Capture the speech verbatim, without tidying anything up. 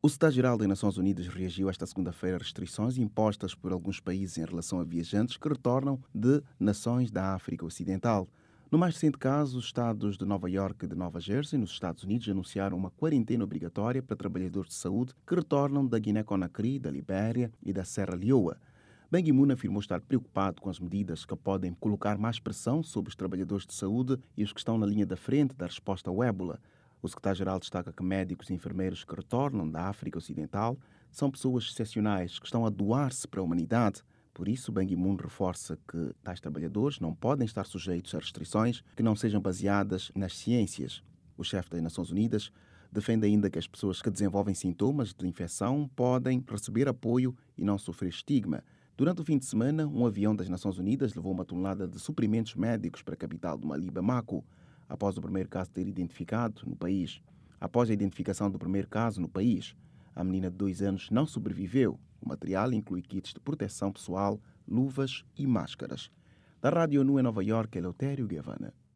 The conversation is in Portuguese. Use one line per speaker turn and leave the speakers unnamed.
O secretário-geral das Nações Unidas reagiu esta segunda-feira a restrições impostas por alguns países em relação a viajantes que retornam de nações da África Ocidental. No mais recente caso, os estados de Nova Iorque e de Nova Jersey, nos Estados Unidos, anunciaram uma quarentena obrigatória para trabalhadores de saúde que retornam da Guiné-Conakry, da Libéria e da Serra Leoa. Ban Ki-moon afirmou estar preocupado com as medidas que podem colocar mais pressão sobre os trabalhadores de saúde e os que estão na linha da frente da resposta ao ébola. O secretário-geral destaca que médicos e enfermeiros que retornam da África Ocidental são pessoas excepcionais que estão a doar-se para a humanidade. Por isso, Ban Ki-moon reforça que tais trabalhadores não podem estar sujeitos a restrições que não sejam baseadas nas ciências. O chefe das Nações Unidas defende ainda que as pessoas que desenvolvem sintomas de infecção podem receber apoio e não sofrer estigma. Durante o fim de semana, um avião das Nações Unidas levou uma tonelada de suprimentos médicos para a capital do Mali, Bamako, após o primeiro caso ter identificado no país. Após a identificação do primeiro caso no país, a menina de dois anos não sobreviveu. O material inclui kits de proteção pessoal, luvas e máscaras. Da Rádio ONU em Nova Iorque, Eleutério Guevara.